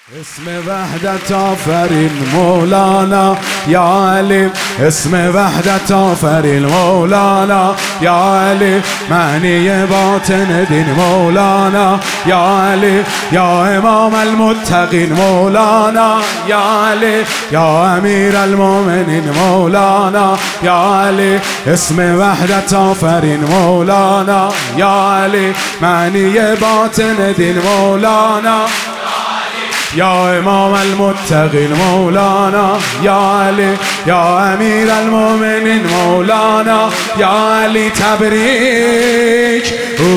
اسم وحدت آفرین مولانا یا علی، اسم وحدت آفرین مولانا یا علی، معنی باطن دین مولانا یا علی، یا امام المتقین مولانا یا علی، یا امیر المؤمنین مولانا یا علی، اسم وحدت آفرین مولانا یا علی، معنی باطن دین مولانا یا امام المتقین مولانا یا علی، یا امیر المؤمنین مولانا یا علی. تبریک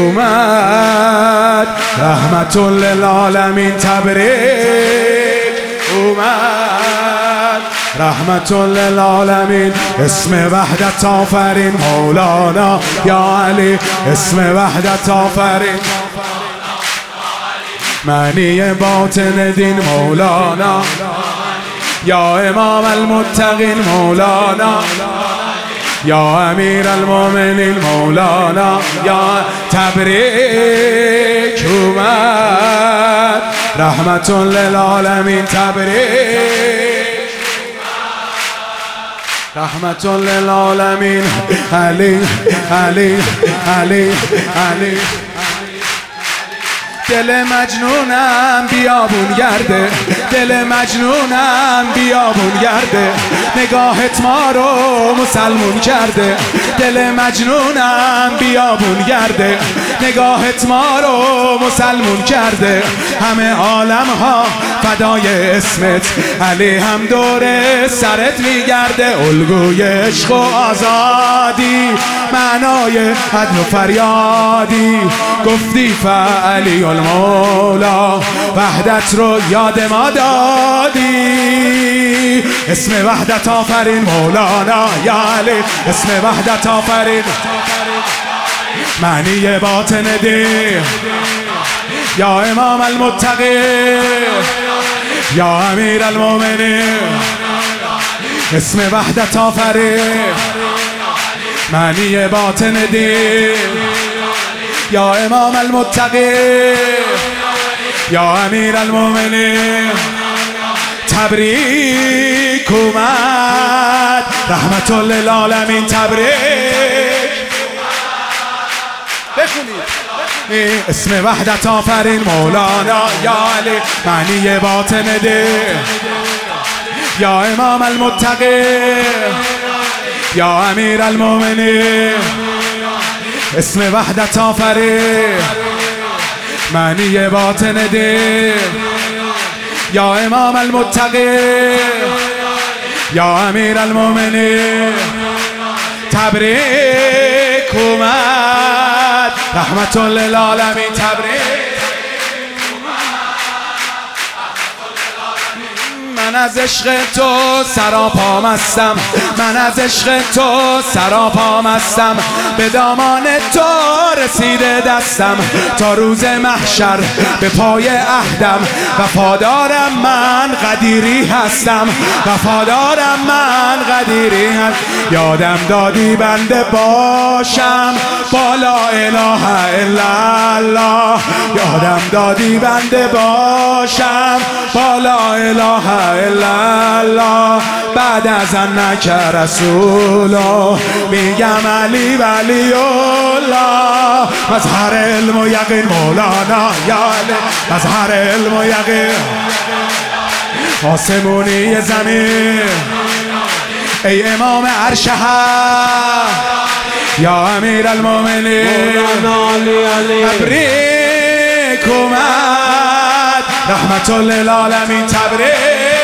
اومد رحمت للعالمین، تبریک اومد رحمت للعالمین. اسم وحدت آفرین مولانا یا علی، اسم وحدت آفرین، معنی باطن دین مولانا یا امام المتقین مولانا یا امیر المؤمنین مولانا یا. تبریک اومد رحمت للعالمین، تبریک رحمت للعالمین. علی علی علی علی، دل مجنونم بیابون گرده، دل مجنونم بیابون گرده، نگاهت ما رو مسلمون کرده، دل مجنونم بیابون گرده، نگاهت ما رو مسلمون کرده. همه عالم ها فدای اسمت، علی هم دور سرت میگرده. الگوی عشق و آزادی، معنای عدل و فریادی، گفتی فعلی المولا، وحدت رو یاد ما دادی. اسم وحدت آفرین مولانا یا علی، اسم وحدت آفرین، معنی باطن دین یا امام المتقین یا امیر المؤمنین. اسم وحدت آفرین، معنی باطن دین یا امام المتقین یا امیر المؤمنین. تبریک اومد رحمت للعالمین، تبریک. بخونید اسم وحدت آفرین مولانا یا علی، معنی باطن دین یا امام المتقین یا امیر المؤمنین. اسم وحدت آفرین، معنی باطن دین یا امام المتقین یا امیر المؤمنین. تبریک اومد رحمت للعالمین، تبریک. من از عشق تو سراپا مستم، من از عشق تو سراپا مستم، به دامان تو رسیده دستم، تا روز محشر به پای عهدم. وفادارم من قدیری هستم، وفادارم من قدیری هستم. یادم دادی بنده باشم با لا اله الا الله، یادم دادی بنده باشم با لا اله الا الله. بعد از انک رسولا میگم علی ولی الله. مظهر علم و یقین مولانا یا علی، مظهر علم و یقین، آسمونی زمین، ای امام عرش حق یا امیر المؤمنین. تبریک اومد رحمت للعالمین، تبریک.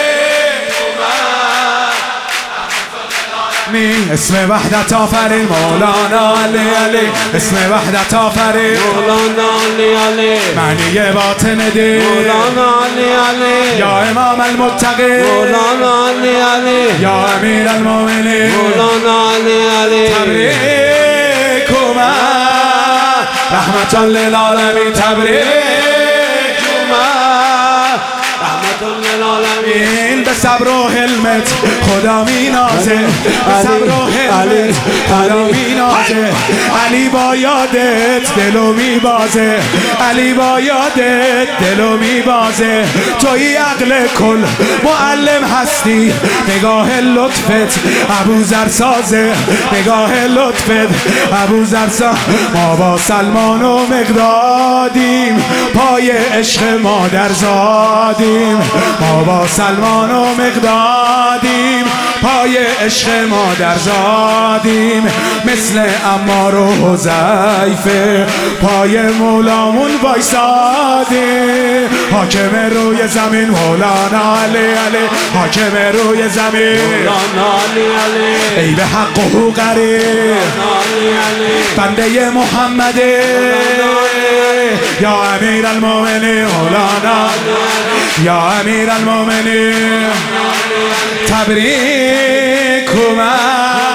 اسم وحدت آفرین مولانا علی علی، اسم وحدت آفرین مولانا علی علی، معنی باطن دین مولانا علی علی یا امام المتقین مولانا علی علی یا امیر المؤمنین. مولانا علی علی. تبریک اومد رحمت للعالمین، تبریک اومد رحمت للعالمین. صبر و حلمت خدا می نازه، به صبر و حلمت خدا می نازه. علی با یادت دلو می بازه، علی با یادت دلو می بازه. توی عقل کل معلم هستی، نگاه لطفت ابوذر سازه، نگاه لطفت ابوذر سازه. ما با سلمان و مقدادیم، پای عشق مادر زادیم. ما با سلمان و مقدادیم، پای عشق مادر زادیم. مثل عمار و حذیفه پای مولامون وایسادیم. حاکم روی زمین مولانا علی علی، حاکم روی زمین مولانا علی علی، ای به حق و حقوقی بنده محمد یا امیر المؤمنین مولانا، یا امیر المؤمنین تبریک اومد.